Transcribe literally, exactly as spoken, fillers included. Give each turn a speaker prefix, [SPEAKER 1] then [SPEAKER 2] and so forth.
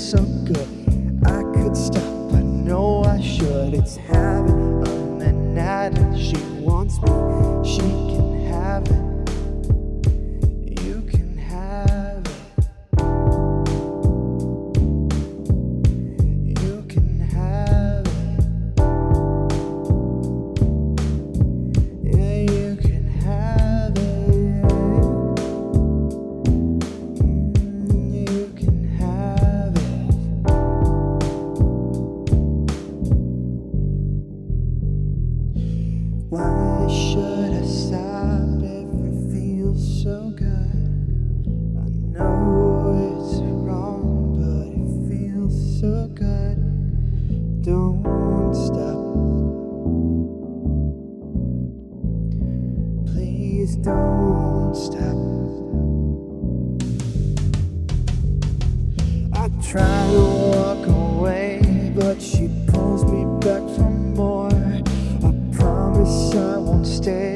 [SPEAKER 1] so good. I could stop, I know I should. It's habit of an addict. She wants me, she can have it. You can have it. You can have it. Yeah, you can have it. Mm, you can have it. Why should I stop if it feels so good? I know it's wrong, but it feels so good. Don't stop. Please don't stop. I try to walk away, but she pulls me back for more. I promise I won't stay.